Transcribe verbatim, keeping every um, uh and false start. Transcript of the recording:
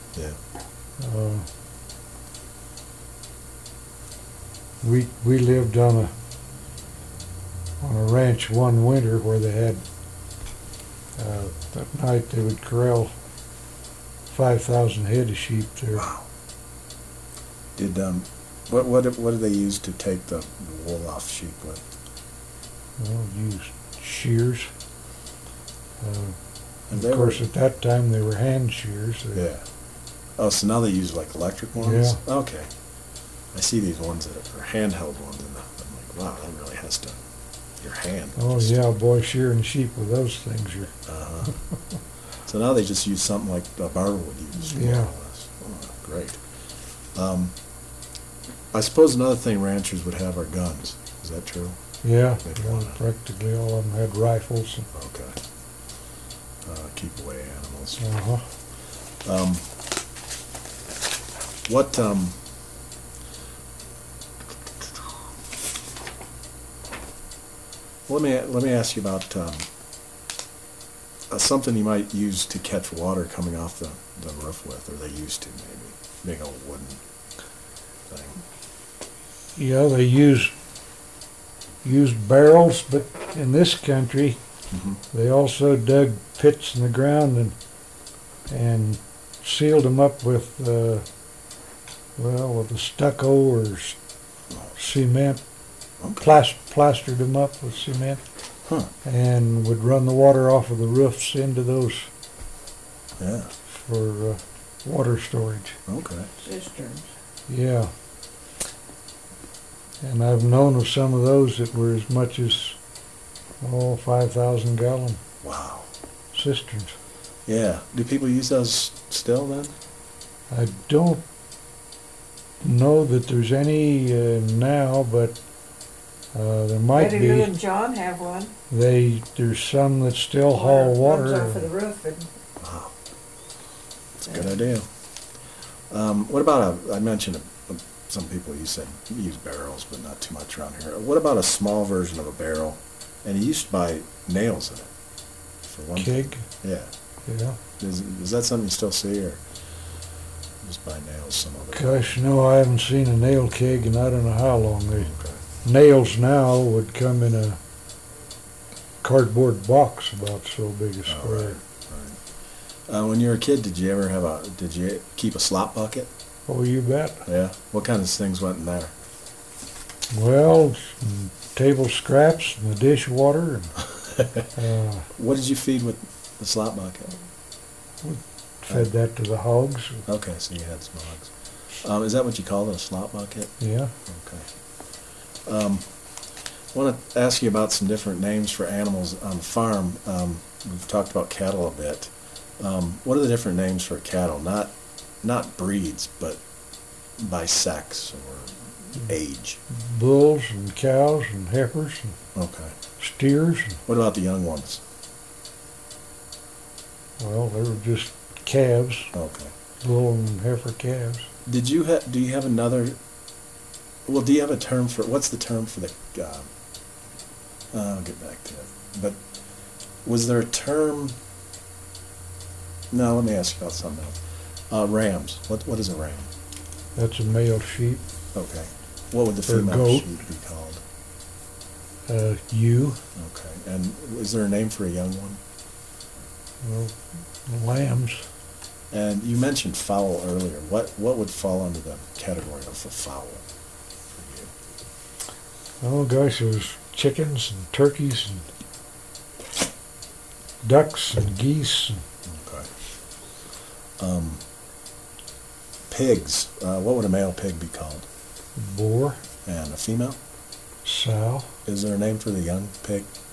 Yeah. Uh, we we lived on a on a ranch one winter where they had uh, at night they would corral five thousand head of sheep there. Wow. Did um, what what what do they use to take the, the wool off sheep with? Well, used shears. Uh, And of they course, were, at that time they were hand shears. They- yeah. Oh, so now they use like electric ones? Yeah. Okay. I see these ones that are handheld ones, and I'm like, wow, that really has to, your hand. Oh just- yeah, boy, shearing sheep with those things. You're, Uh-huh. So now they just use something like a barber would use. more Yeah. or less. Oh, great. Um, I suppose another thing ranchers would have are guns. Is that true? yeah, Maybe well, one. practically all of them had rifles. And, Okay. Uh, keep away animals. uh-huh. Um, what, um, let me, let me ask you about, um, uh, something you might use to catch water coming off the, the roof with, or they used to maybe, big old wooden thing. Yeah, they used used barrels, but in this country, Mm-hmm. they also dug pits in the ground and and sealed them up with uh, well, with a stucco or s- cement. Okay. Plas- plastered them up with cement, Huh. and would run the water off of the roofs into those Yeah. for uh, water storage. Okay. Cisterns. Yeah. And I've known of some of those that were as much as, oh, five thousand gallon Wow. cisterns. Yeah. Do people use those still then? I don't know that there's any uh, now, but uh, there might Betty Lou be. and John have one. They There's some that still haul Runs water. off of the roof and Wow. That's a good idea. Um, what about a, I mentioned a, a, some people you said use barrels, but not too much around here. What about a small version of a barrel? And you used to buy nails in it. For one thing. Keg. Yeah. Yeah. Is, is that something you still see, or just buy nails some other way? Gosh, no, I haven't seen a nail keg in I don't know how long. They, Okay. nails now would come in a cardboard box about so big a Oh, square. right, right. Uh, when you were a kid, did you ever have a? Did you keep a slop bucket? Oh, you bet. Yeah. What kind of things went in there? Well, some table scraps and the dishwater. And, uh, What did you feed with the slop bucket? fed that to the hogs. Okay, so you had some hogs. Um, is that what you call it, a slop bucket? Yeah. Okay. Um, I want to ask you about some different names for animals on the farm. Um, we've talked about cattle a bit. Um, what are the different names for cattle? Not not breeds, but by sex or age. Bulls and cows and heifers and Okay. steers. And, What about the young ones? well, they were just calves, Okay. bull and heifer calves. Did you ha- do you have another? Well, do you have a term for what's the term for the? Uh, I'll get back to it. But was there a term? No, let me ask you about something else. Uh, rams. What what is a ram? That's a male sheep. Okay. What would the Or female goat. sheep be called? Uh, ewe. Okay. And is there a name for a young one? Well, lambs. And you mentioned fowl earlier. What what would fall under the category of a fowl for Oh gosh, there was chickens and turkeys and ducks and geese. And you? Okay. Um, pigs. Uh, what would a male pig be called? boar, And a female? sow. Is there a name for the young pig?